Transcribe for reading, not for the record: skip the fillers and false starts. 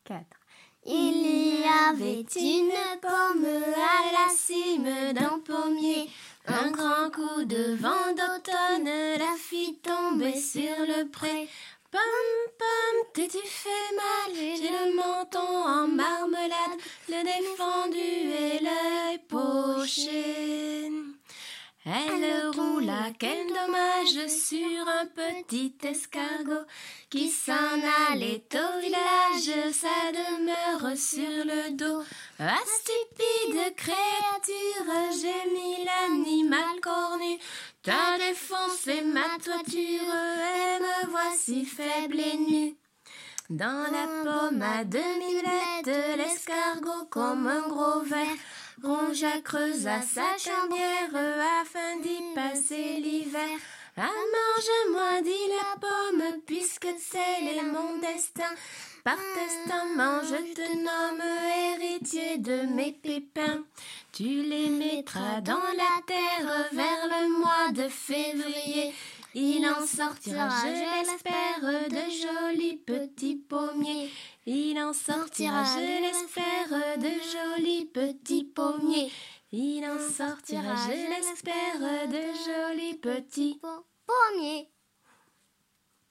4. Il y avait une pomme à la cime d'un pommier. Un grand coup de vent d'automne la fit tomber sur le pré. Pomme, pomme, t'es-tu fait mal? J'ai le menton en marmelade, le nez fendu et l'œil poché. Elle roula, quel dommage, sur un petit escargot qui s'en allait au village, sa demeure sur le dos. Ah, stupide créature, j'ai mis l'animal cornu. T'as défoncé ma toiture et me voici faible et nu. Dans la pomme à demi-lette, l'escargot comme un gros ver rongea, creusa sa charnière afin d'y passer l'hiver. Ah, mange-moi, dit la pomme, puisque tel est mon destin. Par testament, je te nomme héritier de mes pépins. Tu les mettras dans la terre vers le mois de février. Il en sortira, je l'espère, de jolis petits pommiers. Il en sortira, je l'espère, de jolis petits pommiers. Il en sortira, je l'espère, de jolis petits pommiers.